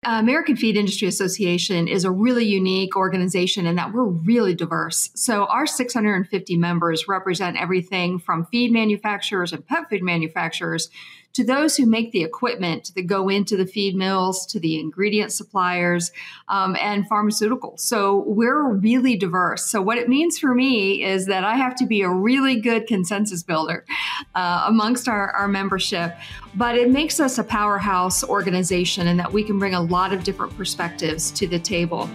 American Feed Industry Association is a really unique organization in that we're really diverse. So our 650 members represent everything from feed manufacturers and pet food manufacturers to those who make the equipment that go into the feed mills, to the ingredient suppliers, and pharmaceuticals. So we're really diverse. So what it means for me is that I have to be a really good consensus builder amongst our membership, but it makes us a powerhouse organization in that we can bring a lot of different perspectives to the table.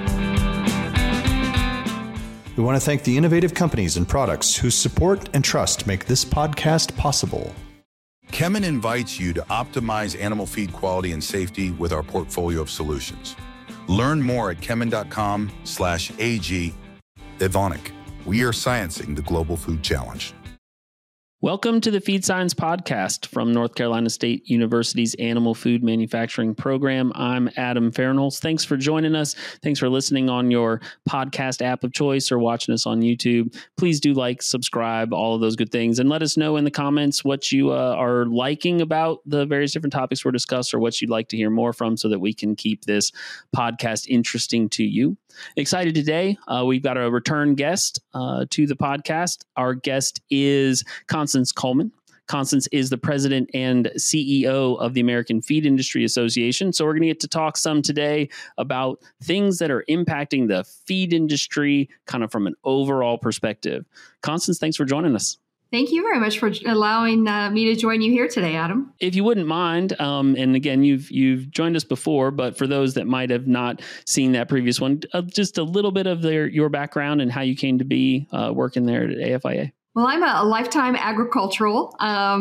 We want to thank the innovative companies and products whose support and trust make this podcast possible. Kemin invites you to optimize animal feed quality and safety with our portfolio of solutions. Learn more at kemin.com/AG. Evonik, we are sciencing the global food challenge. Welcome to the Feed Science Podcast from North Carolina State University's Animal Food Manufacturing Program. I'm Adam Fahrenholz. Thanks for joining us. Thanks for listening on your podcast app of choice or watching us on YouTube. Please do like, subscribe, all of those good things, and let us know in the comments what you are liking about the various different topics we're discussed or what you'd like to hear more from so that we can keep this podcast interesting to you. Excited today. We've got a return guest to the podcast. Our guest is Constance Coleman. Constance is the president and CEO of the American Feed Industry Association. So we're going to get to talk some today about things that are impacting the feed industry kind of from an overall perspective. Constance, thanks for joining us. Thank you very much for allowing me to join you here today, Adam. If you wouldn't mind, and again, you've joined us before, but for those that might have not seen that previous one, just a little bit of your background and how you came to be working there at AFIA. Well, I'm a lifetime agricultural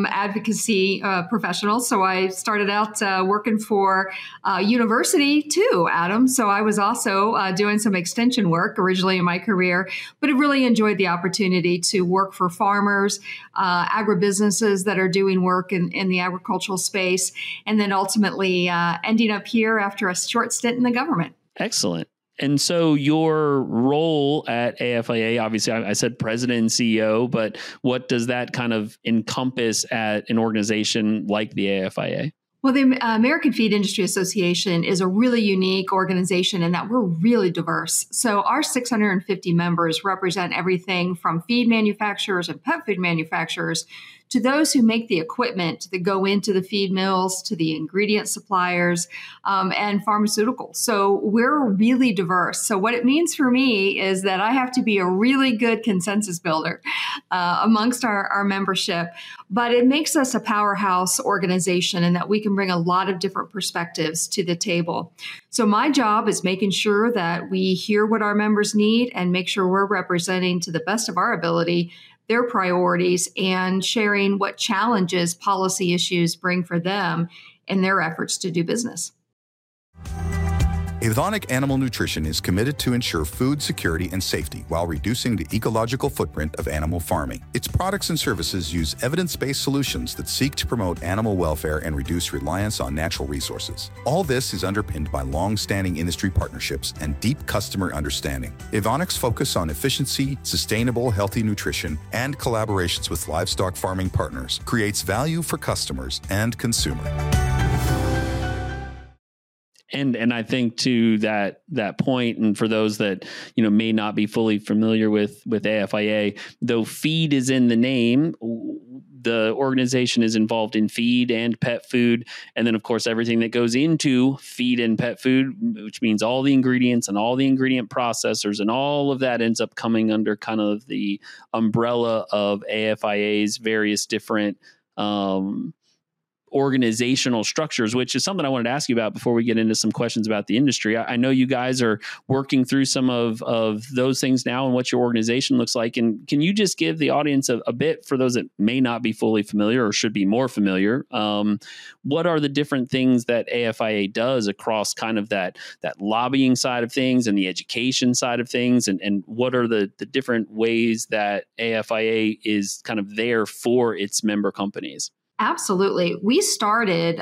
advocacy professional. So I started out working for university too, Adam. So I was also doing some extension work originally in my career, but I really enjoyed the opportunity to work for farmers, agribusinesses that are doing work in the agricultural space, and then ultimately ending up here after a short stint in the government. Excellent. And so your role at AFIA, obviously I said president and CEO, but what does that kind of encompass at an organization like the AFIA? Well, the American Feed Industry Association is a really unique organization in that we're really diverse. So our 650 members represent everything from feed manufacturers and pet food manufacturers to those who make the equipment that go into the feed mills, to the ingredient suppliers, and pharmaceuticals. So we're really diverse. So what it means for me is that I have to be a really good consensus builder amongst our membership, but it makes us a powerhouse organization in that we can bring a lot of different perspectives to the table. So my job is making sure that we hear what our members need and make sure we're representing to the best of our ability their priorities and sharing what challenges policy issues bring for them in their efforts to do business. Evonik Animal Nutrition is committed to ensure food security and safety while reducing the ecological footprint of animal farming. Its products and services use evidence-based solutions that seek to promote animal welfare and reduce reliance on natural resources. All this is underpinned by long-standing industry partnerships and deep customer understanding. Evonik's focus on efficiency, sustainable, healthy nutrition, and collaborations with livestock farming partners creates value for customers and consumers. And I think to that point, and for those that may not be fully familiar with AFIA, though feed is in the name, the organization is involved in feed and pet food, and then of course everything that goes into feed and pet food, which means all the ingredients and all the ingredient processors, and all of that ends up coming under kind of the umbrella of AFIA's various different organizational structures, which is something I wanted to ask you about before we get into some questions about the industry. I know you guys are working through some of those things now and what your organization looks like. And can you just give the audience a bit, for those that may not be fully familiar or should be more familiar, what are the different things that AFIA does across kind of that lobbying side of things and the education side of things? And what are the different ways that AFIA is kind of there for its member companies? Absolutely. We started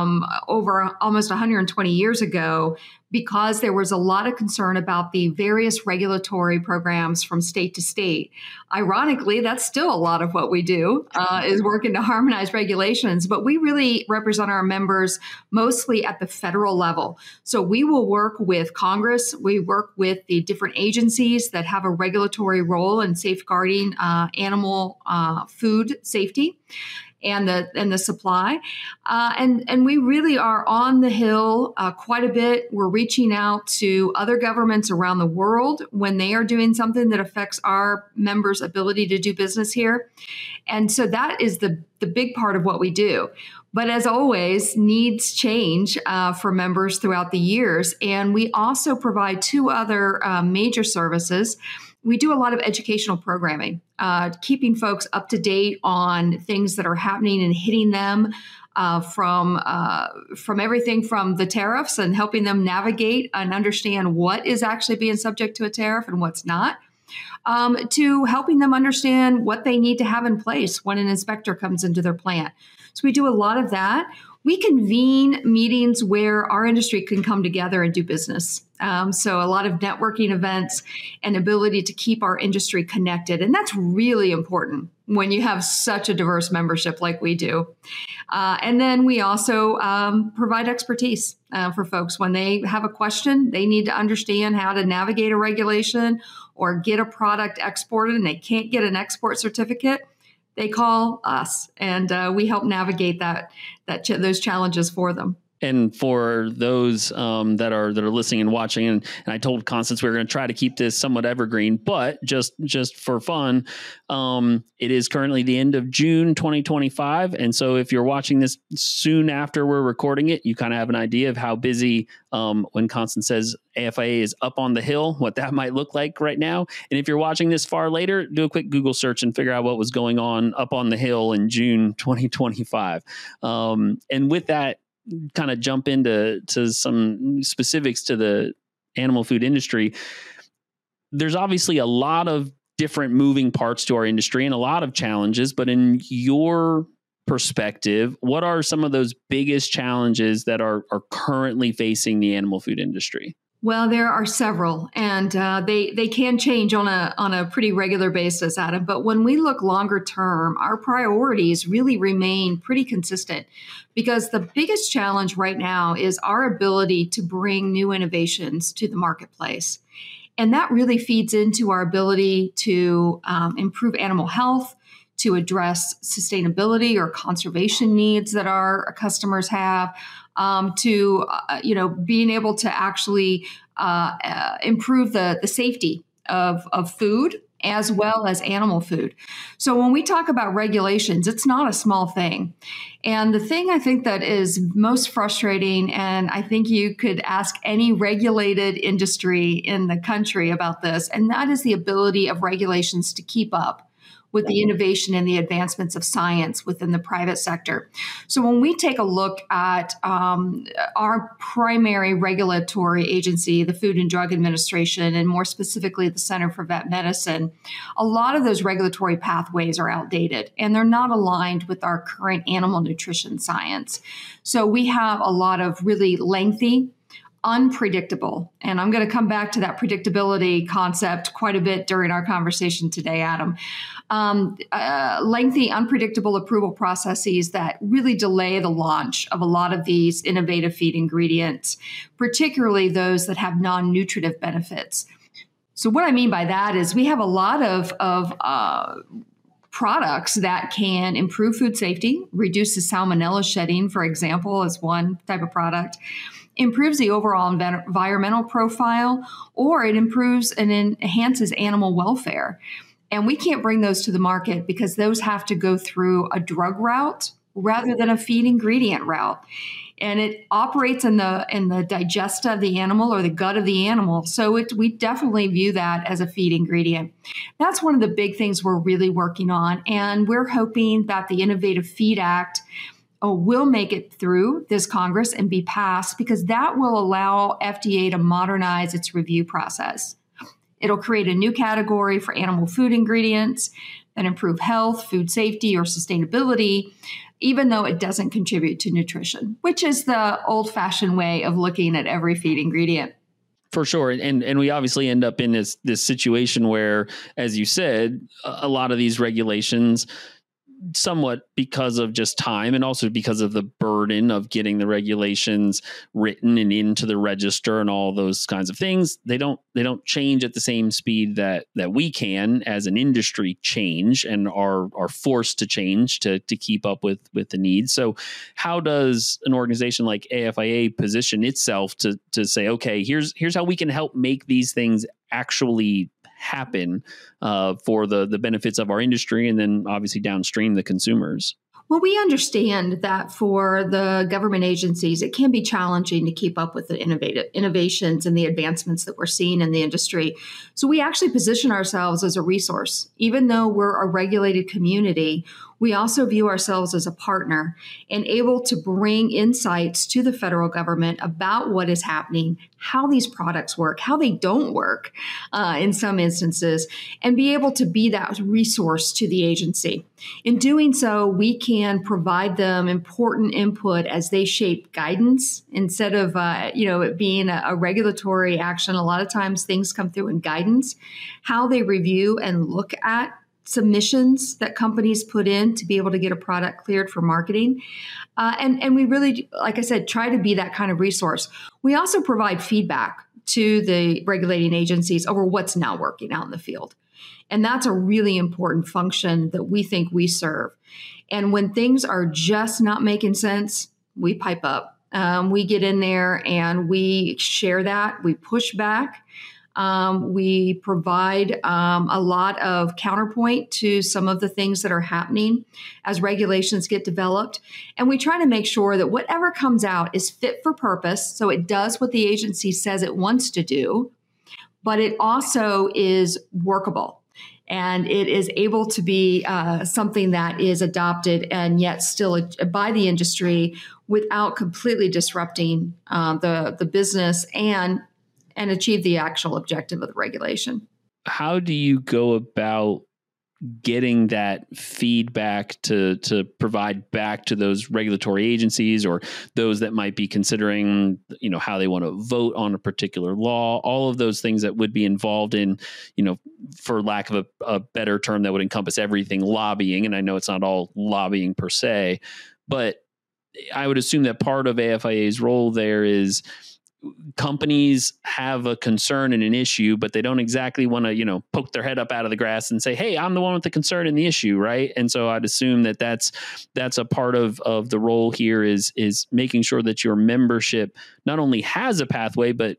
over almost 120 years ago because there was a lot of concern about the various regulatory programs from state to state. Ironically, that's still a lot of what we do, is working to harmonize regulations, but we really represent our members mostly at the federal level. So we will work with Congress, we work with the different agencies that have a regulatory role in safeguarding animal food safety and the supply. And we really are on the Hill quite a bit. We're reaching out to other governments around the world when they are doing something that affects our members' ability to do business here. And so that is the big part of what we do. But as always, needs change for members throughout the years. And we also provide two other major services. We do a lot of educational programming, keeping folks up to date on things that are happening and hitting them from everything from the tariffs and helping them navigate and understand what is actually being subject to a tariff and what's not, to helping them understand what they need to have in place when an inspector comes into their plant. So we do a lot of that. We convene meetings where our industry can come together and do business. So a lot of networking events and ability to keep our industry connected. And that's really important when you have such a diverse membership like we do. And then we also provide expertise for folks when they have a question, they need to understand how to navigate a regulation or get a product exported and they can't get an export certificate. They call us, and we help navigate those challenges for them. And for those that are listening and watching, and I told Constance we were going to try to keep this somewhat evergreen, but just for fun, it is currently the end of June 2025. And so if you're watching this soon after we're recording it, you kind of have an idea of how busy, when Constance says AFIA is up on the Hill, what that might look like right now. And if you're watching this far later, do a quick Google search and figure out what was going on up on the Hill in June 2025. And with that, kind of jump into some specifics to the animal food industry. There's obviously a lot of different moving parts to our industry and a lot of challenges, but in your perspective, what are some of those biggest challenges that are currently facing the animal food industry? Well, there are several, and they can change on a pretty regular basis, Adam. But when we look longer term, our priorities really remain pretty consistent because the biggest challenge right now is our ability to bring new innovations to the marketplace. And that really feeds into our ability to improve animal health, to address sustainability or conservation needs that our customers have, to being able to actually improve the safety of food as well as animal food. So when we talk about regulations, it's not a small thing. And the thing I think that is most frustrating, and I think you could ask any regulated industry in the country about this, and that is the ability of regulations to keep up with the innovation and the advancements of science within the private sector. So when we take a look at our primary regulatory agency, the Food and Drug Administration, and more specifically the Center for Vet Medicine, a lot of those regulatory pathways are outdated and they're not aligned with our current animal nutrition science. So we have a lot of really lengthy, unpredictable, and I'm going to come back to that predictability concept quite a bit during our conversation today, Adam. Lengthy, unpredictable approval processes that really delay the launch of a lot of these innovative feed ingredients, particularly those that have non-nutritive benefits. So what I mean by that is we have a lot of products that can improve food safety, reduce the salmonella shedding, for example, as one type of product, improves the overall environmental profile, or it improves and enhances animal welfare. And we can't bring those to the market because those have to go through a drug route rather than a feed ingredient route. And it operates in the digesta of the animal or the gut of the animal. So we definitely view that as a feed ingredient. That's one of the big things we're really working on. And we're hoping that the Innovative Feed Act will make it through this Congress and be passed because that will allow FDA to modernize its review process. It'll create a new category for animal food ingredients that improve health, food safety, or sustainability even though it doesn't contribute to nutrition, which is the old-fashioned way of looking at every feed ingredient. For sure. And we obviously end up in this situation where, as you said, a lot of these regulations, somewhat because of just time and also because of the burden of getting the regulations written and into the register and all those kinds of things, they don't change at the same speed that we can as an industry change and are forced to change to keep up with the needs. So how does an organization like AFIA position itself to say, okay, here's how we can help make these things actually happen for the benefits of our industry and then obviously downstream the consumers? Well, we understand that for the government agencies, it can be challenging to keep up with the innovations and the advancements that we're seeing in the industry. So we actually position ourselves as a resource. Even though we're a regulated community, we also view ourselves as a partner and able to bring insights to the federal government about what is happening, how these products work, how they don't work in some instances, and be able to be that resource to the agency. In doing so, we can provide them important input as they shape guidance instead of it being a regulatory action. A lot of times things come through in guidance, how they review and look at submissions that companies put in to be able to get a product cleared for marketing. And we really, like I said, try to be that kind of resource. We also provide feedback to the regulating agencies over what's not working out in the field. And that's a really important function that we think we serve. And when things are just not making sense, we pipe up. We get in there and we share that. We push back. We provide a lot of counterpoint to some of the things that are happening as regulations get developed. And we try to make sure that whatever comes out is fit for purpose. So it does what the agency says it wants to do, but it also is workable. And it is able to be something that is adopted and yet still by the industry without completely disrupting the business and achieve the actual objective of the regulation. How do you go about getting that feedback to provide back to those regulatory agencies or those that might be considering, how they want to vote on a particular law, all of those things that would be involved in, for lack of a better term that would encompass everything, lobbying. And I know it's not all lobbying per se, but I would assume that part of AFIA's role there is companies have a concern and an issue, but they don't exactly want to, poke their head up out of the grass and say, hey, I'm the one with the concern and the issue. Right. And so I'd assume that that's a part of the role here is making sure that your membership not only has a pathway, but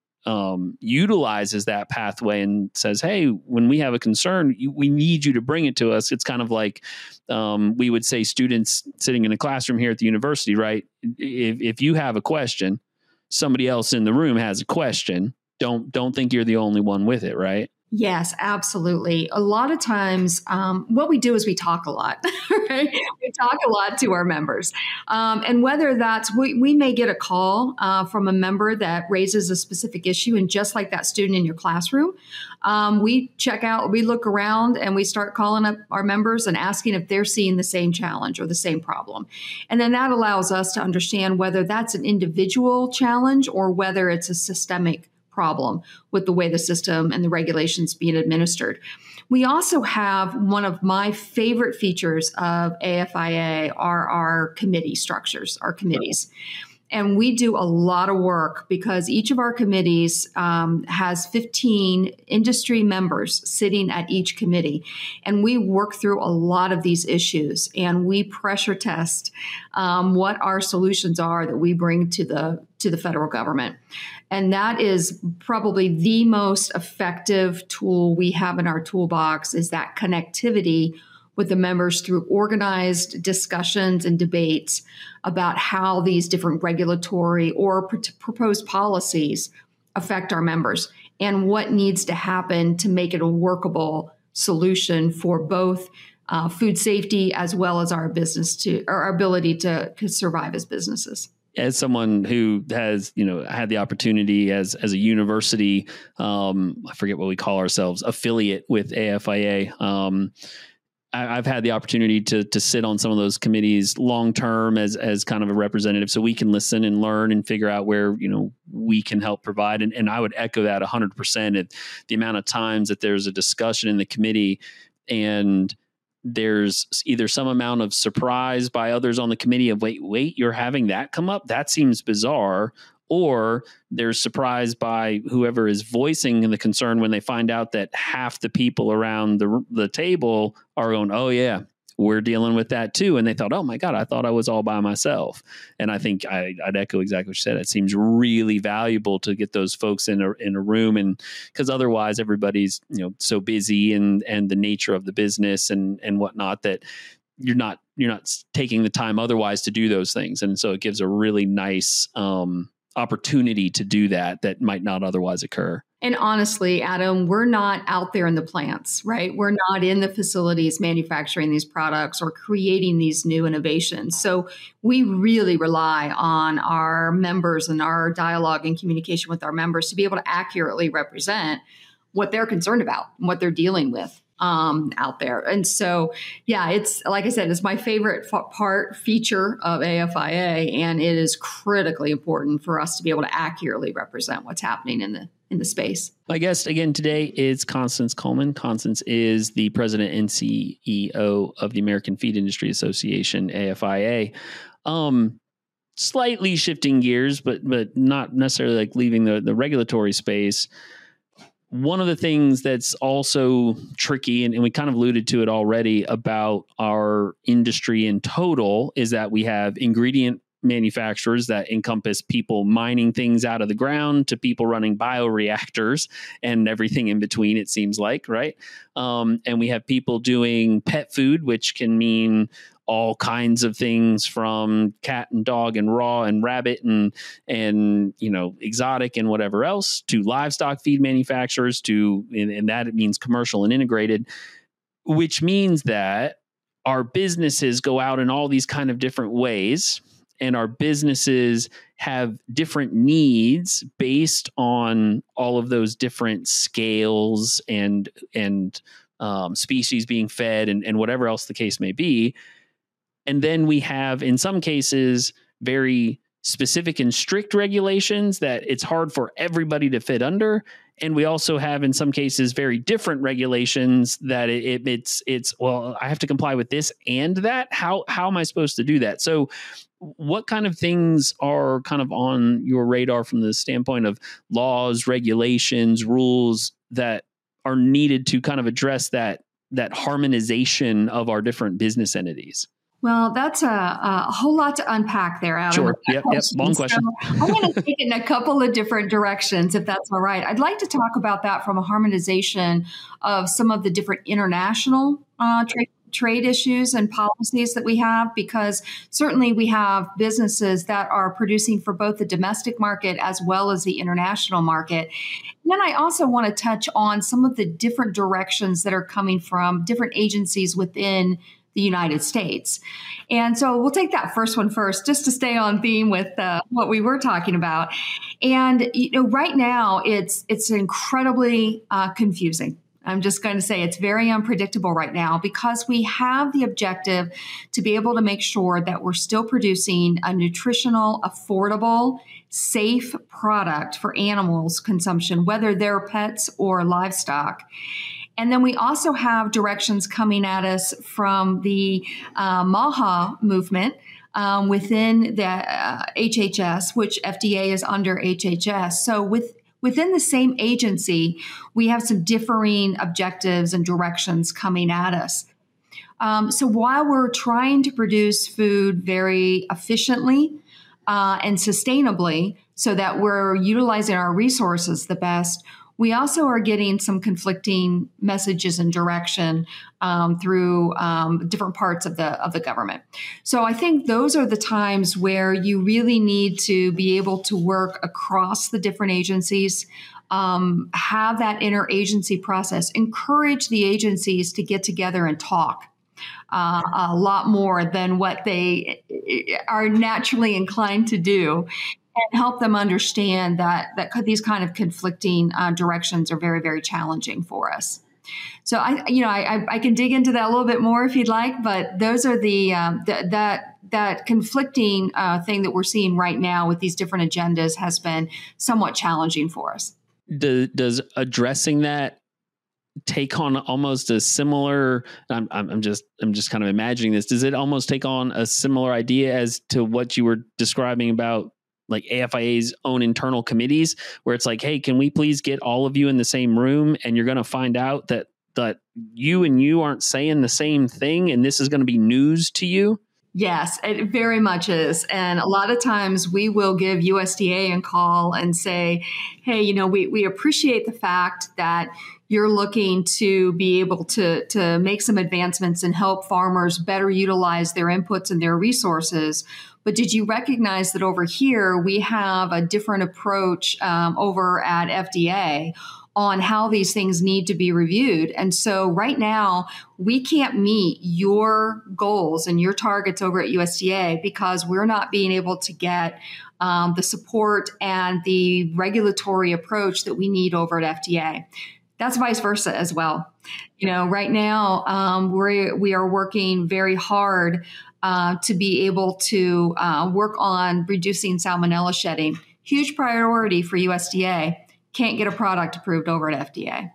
utilizes that pathway and says, hey, when we have a concern, we need you to bring it to us. It's kind of like we would say students sitting in a classroom here at the university, right? If you have a question, somebody else in the room has a question. Don't think you're the only one with it, right? Yes, absolutely. A lot of times, what we do is we talk a lot, right? We talk a lot to our members. And whether that's, we may get a call from a member that raises a specific issue. And just like that student in your classroom, we look around and we start calling up our members and asking if they're seeing the same challenge or the same problem. And then that allows us to understand whether that's an individual challenge or whether it's a systemic problem with the way the system and the regulations being administered. We also have one of my favorite features of AFIA are our committee structures, our committees. And we do a lot of work because each of our committees has 15 industry members sitting at each committee. And we work through a lot of these issues and we pressure test what our solutions are that we bring to the federal government. And that is probably the most effective tool we have in our toolbox is that connectivity with the members through organized discussions and debates about how these different regulatory or proposed policies affect our members and what needs to happen to make it a workable solution for both food safety as well as our ability to survive as businesses. As someone who has, had the opportunity as a university, I forget what we call ourselves, affiliate with AFIA. I've had the opportunity to sit on some of those committees long term as kind of a representative, so we can listen and learn and figure out where, we can help provide. And I would echo that 100%. At the amount of times that there's a discussion in the committee and there's either some amount of surprise by others on the committee of wait, you're having that come up? That seems bizarre. Or there's surprise by whoever is voicing the concern when they find out that half the people around the table are going, oh yeah, we're dealing with that too. And they thought, oh my God, I thought I was all by myself. And I think I'd echo exactly what you said. It seems really valuable to get those folks in a room, and because otherwise everybody's, so busy and the nature of the business and whatnot, that you're not taking the time otherwise to do those things. And so it gives a really nice, opportunity to do that might not otherwise occur. And honestly, Adam, we're not out there in the plants, right? We're not in the facilities manufacturing these products or creating these new innovations. So we really rely on our members and our dialogue and communication with our members to be able to accurately represent what they're concerned about and what they're dealing with out there. And so, yeah, it's, like I said, it's my favorite feature of AFIA, and it is critically important for us to be able to accurately represent what's happening in the space. My guest again today is Constance Coleman. Constance is the president and CEO of the American Feed Industry Association, AFIA. Slightly shifting gears, but not necessarily like leaving the regulatory space. One of the things that's also tricky, and we kind of alluded to it already about our industry in total, is that we have ingredient manufacturers that encompass people mining things out of the ground to people running bioreactors and everything in between, it seems like, right? And we have people doing pet food, which can mean all kinds of things from cat and dog and raw and rabbit and exotic and whatever else, to livestock feed manufacturers, and that it means commercial and integrated, which means that our businesses go out in all these kind of different ways, and our businesses have different needs based on all of those different scales and species being fed and whatever else the case may be. And then we have, in some cases, very specific and strict regulations that it's hard for everybody to fit under. And we also have, in some cases, very different regulations that it's well, I have to comply with this and that. How am I supposed to do that? So what kind of things are kind of on your radar from the standpoint of laws, regulations, rules that are needed to kind of address that harmonization of our different business entities? Well, that's a whole lot to unpack there, Adam. Sure. Yep. Long question. So I want to take it in a couple of different directions, if that's all right. I'd like to talk about that from a harmonization of some of the different international trade issues and policies that we have, because certainly we have businesses that are producing for both the domestic market as well as the international market. And then I also want to touch on some of the different directions that are coming from different agencies within the United States. And so we'll take that first one first, just to stay on theme with what we were talking about. And right now it's incredibly confusing. I'm just going to say it's very unpredictable right now, because we have the objective to be able to make sure that we're still producing a nutritional, affordable, safe product for animals consumption, whether they're pets or livestock. And then we also have directions coming at us from the MAHA movement within the HHS, which FDA is under HHS. So within the same agency, we have some differing objectives and directions coming at us. So while we're trying to produce food very efficiently and sustainably so that we're utilizing our resources the best, we also are getting some conflicting messages and direction through different parts of the government. So I think those are the times where you really need to be able to work across the different agencies, have that interagency process, encourage the agencies to get together and talk a lot more than what they are naturally inclined to do, and help them understand that these kind of conflicting directions are very, very challenging for us. So I can dig into that a little bit more if you'd like, but those are that conflicting thing that we're seeing right now with these different agendas has been somewhat challenging for us. Does addressing that take on almost a similar, I'm just kind of imagining this, does it almost take on a similar idea as to what you were describing about like AFIA's own internal committees, where it's like, hey, can we please get all of you in the same room, and you're going to find out that you and you aren't saying the same thing, and this is going to be news to you? Yes, it very much is. And a lot of times we will give USDA a call and say, hey, we appreciate the fact that you're looking to be able to make some advancements and help farmers better utilize their inputs and their resources. But did you recognize that over here we have a different approach over at FDA on how these things need to be reviewed? And so right now, we can't meet your goals and your targets over at USDA because we're not being able to get the support and the regulatory approach that we need over at FDA. That's vice versa as well. Right now, we are working very hard to be able to work on reducing salmonella shedding. Huge priority for USDA. Can't get a product approved over at FDA.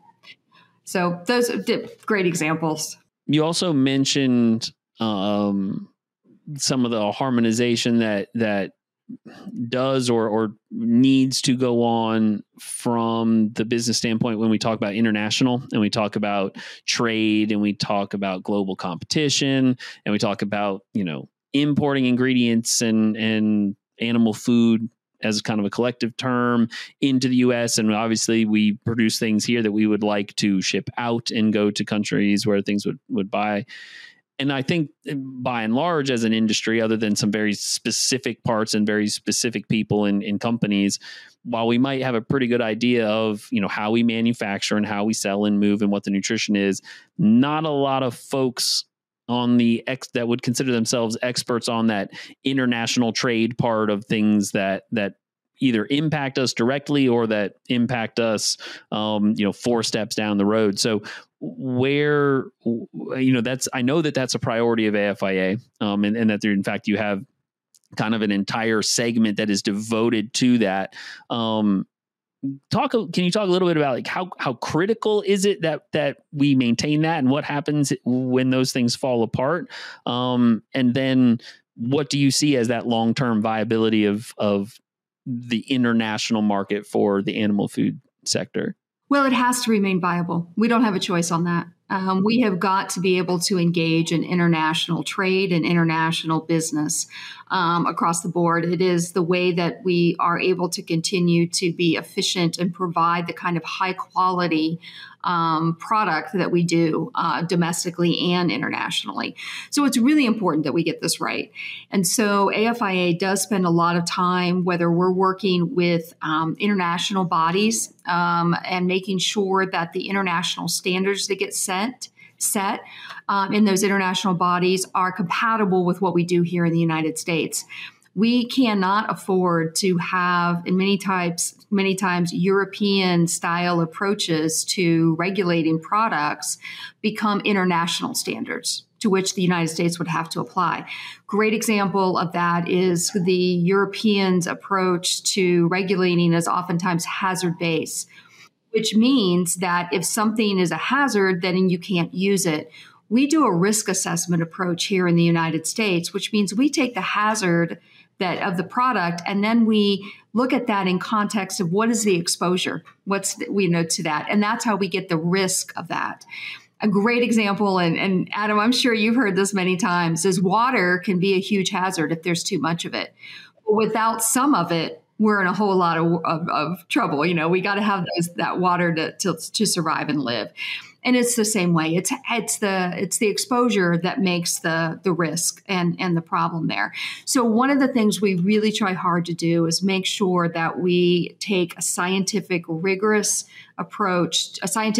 So those are great examples. You also mentioned some of the harmonization that does or needs to go on from the business standpoint when we talk about international and we talk about trade and we talk about global competition and we talk about, importing ingredients and animal food as kind of a collective term into the U.S. And obviously we produce things here that we would like to ship out and go to countries where things would buy. And I think by and large, as an industry, other than some very specific parts and very specific people in companies, while we might have a pretty good idea of, how we manufacture and how we sell and move and what the nutrition is, not a lot of folks on that would consider themselves experts on that international trade part of things that either impact us directly or that impact us, 4 steps down the road. So where, I know that that's a priority of AFIA, and that there, in fact, you have kind of an entire segment that is devoted to that. Can you talk a little bit about like how critical is it that we maintain that, and what happens when those things fall apart? And then what do you see as that long-term viability of the international market for the animal food sector? Well, it has to remain viable. We don't have a choice on that. We have got to be able to engage in international trade and international business across the board. It is the way that we are able to continue to be efficient and provide the kind of high quality product that we do domestically and internationally. So it's really important that we get this right. And so AFIA does spend a lot of time, whether we're working with international bodies and making sure that the international standards that get set in those international bodies are compatible with what we do here in the United States. We cannot afford to have, in many times, European style approaches to regulating products become international standards to which the United States would have to apply. Great example of that is the Europeans' approach to regulating is oftentimes hazard-based, which means that if something is a hazard, then you can't use it. We do a risk assessment approach here in the United States, which means we take the hazard of the product, and then we look at that in context of what is the exposure, to that, and that's how we get the risk of that. A great example, and Adam, I'm sure you've heard this many times, is water can be a huge hazard if there's too much of it. Without some of it, we're in a whole lot of trouble. We got to have that water to survive and live. And it's the same way. It's the exposure that makes the risk and the problem there. So one of the things we really try hard to do is make sure that we take a scientifically rigorous approach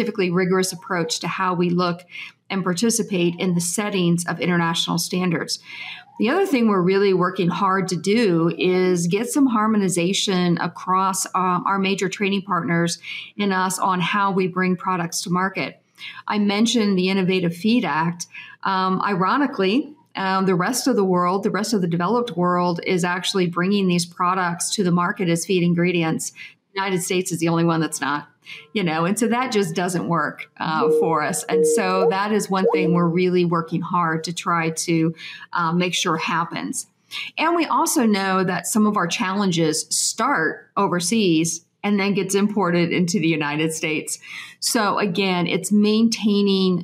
to how we look and participate in the settings of international standards. The other thing we're really working hard to do is get some harmonization across our major trading partners in us on how we bring products to market. I mentioned the Innovative Feed Act. Ironically, the rest of the world, the rest of the developed world is actually bringing these products to the market as feed ingredients. The United States is the only one that's not, and so that just doesn't work for us. And so that is one thing we're really working hard to try to make sure happens. And we also know that some of our challenges start overseas and then gets imported into the United States. So again, it's maintaining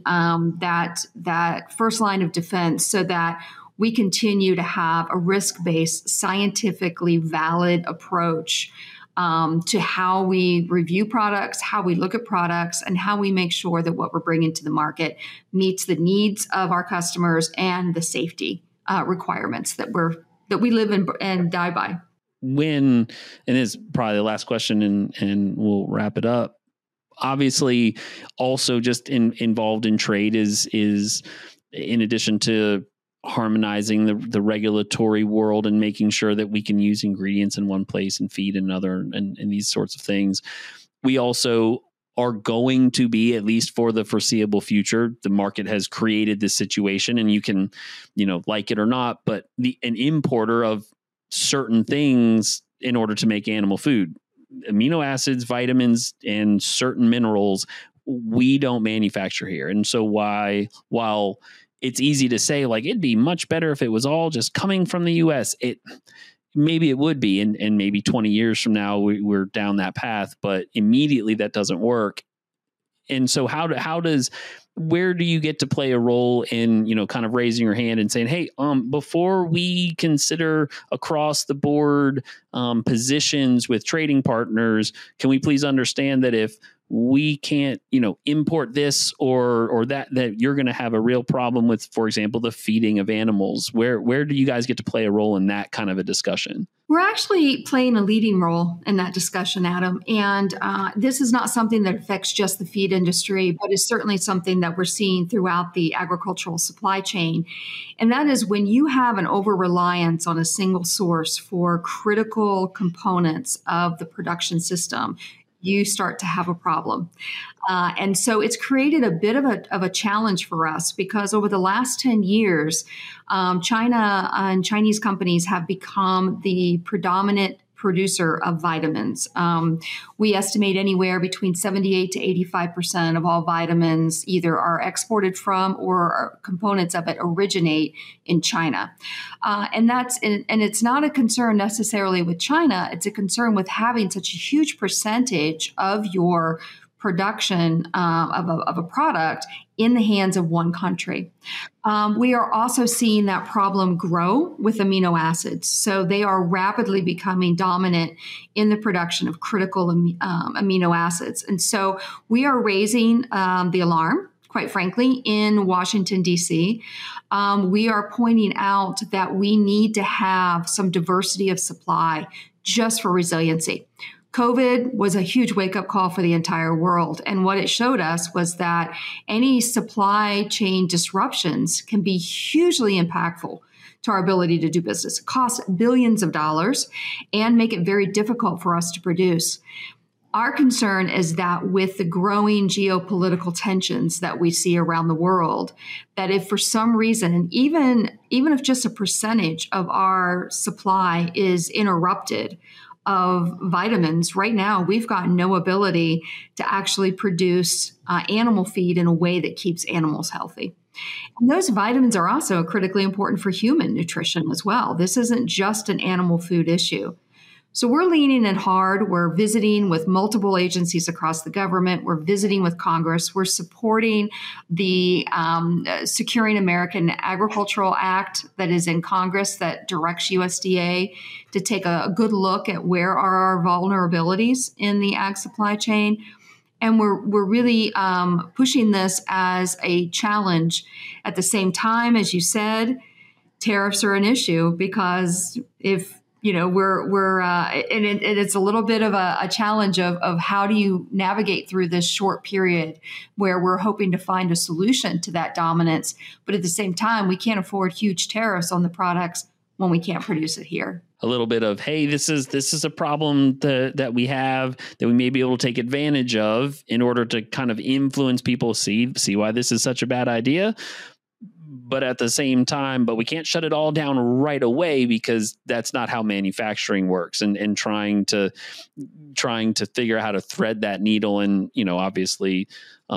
that first line of defense so that we continue to have a risk-based, scientifically valid approach to how we review products, how we look at products, and how we make sure that what we're bringing to the market meets the needs of our customers and the safety requirements that we live and die by. And this is probably the last question, and we'll wrap it up. Obviously, also just involved in trade is in addition to harmonizing the regulatory world and making sure that we can use ingredients in one place and feed in another and these sorts of things. We also are going to be, at least for the foreseeable future, the market has created this situation, and you can, like it or not, but an importer of certain things in order to make animal food, amino acids, vitamins, and certain minerals, we don't manufacture here. And so while it's easy to say, like, it'd be much better if it was all just coming from the US, maybe it would be, and maybe 20 years from now we're down that path, but immediately that doesn't work. And so where do you get to play a role in, kind of raising your hand and saying, hey, before we consider across the board positions with trading partners, can we please understand that if we can't, import this or that you're going to have a real problem with, for example, the feeding of animals? Where do you guys get to play a role in that kind of a discussion? We're actually playing a leading role in that discussion, Adam. And this is not something that affects just the feed industry, but is certainly something that we're seeing throughout the agricultural supply chain. And that is when you have an over-reliance on a single source for critical components of the production system, you start to have a problem. And so it's created a bit of a challenge for us because over the last 10 years, China and Chinese companies have become the predominant producer of vitamins. We estimate anywhere between 78 to 85% of all vitamins either are exported from or components of it originate in China. And it's not a concern necessarily with China. It's a concern with having such a huge percentage of your production of a product in the hands of one country. We are also seeing that problem grow with amino acids. So they are rapidly becoming dominant in the production of critical amino acids. And so we are raising the alarm, quite frankly, in Washington, D.C. We are pointing out that we need to have some diversity of supply just for resiliency. COVID was a huge wake-up call for the entire world. And what it showed us was that any supply chain disruptions can be hugely impactful to our ability to do business. It costs billions of dollars and make it very difficult for us to produce. Our concern is that with the growing geopolitical tensions that we see around the world, that if for some reason, even if just a percentage of our supply is interrupted, of vitamins, right now we've got no ability to actually produce animal feed in a way that keeps animals healthy. And those vitamins are also critically important for human nutrition as well. This isn't just an animal food issue. So we're leaning in hard. We're visiting with multiple agencies across the government. We're visiting with Congress. We're supporting the Securing American Agricultural Act that is in Congress that directs USDA to take a good look at where are our vulnerabilities in the ag supply chain. And we're really pushing this as a challenge. At the same time, as you said, tariffs are an issue because if it's a little bit of a challenge of how do you navigate through this short period where we're hoping to find a solution to that dominance. But at the same time, we can't afford huge tariffs on the products when we can't produce it here. A little bit of, hey, this is a problem that we have that we may be able to take advantage of in order to kind of influence people, see why this is such a bad idea. But at the same time, but we can't shut it all down right away, because that's not how manufacturing works, and trying to figure out how to thread that needle. And, obviously,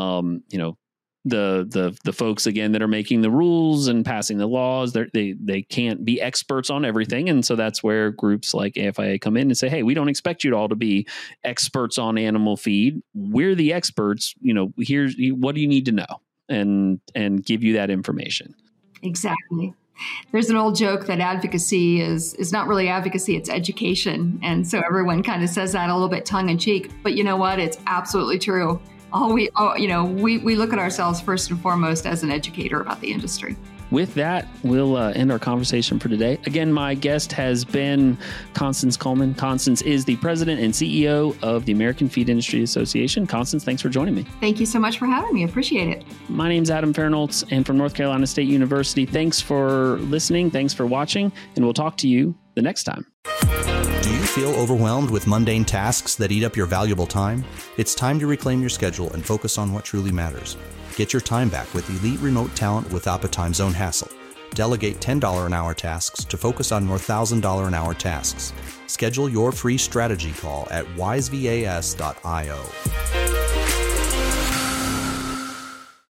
the folks, again, that are making the rules and passing the laws, they can't be experts on everything. And so that's where groups like AFIA come in and say, hey, we don't expect you all to be experts on animal feed. We're the experts. Here's what do you need to know, and give you that information. Exactly. There's an old joke that advocacy is not really advocacy, it's education. And so everyone kind of says that a little bit tongue in cheek, but you know what? It's absolutely true. We look at ourselves first and foremost as an educator about the industry. With that, we'll end our conversation for today. Again, my guest has been Constance Coleman. Constance is the president and CEO of the American Feed Industry Association. Constance, thanks for joining me. Thank you so much for having me. Appreciate it. My name's Adam Fahrenholtz, and from North Carolina State University. Thanks for listening. Thanks for watching, and we'll talk to you the next time. Do you feel overwhelmed with mundane tasks that eat up your valuable time? It's time to reclaim your schedule and focus on what truly matters. Get your time back with elite remote talent without the time zone hassle. Delegate $10 an hour tasks to focus on more $1,000 an hour tasks. Schedule your free strategy call at wisevas.io.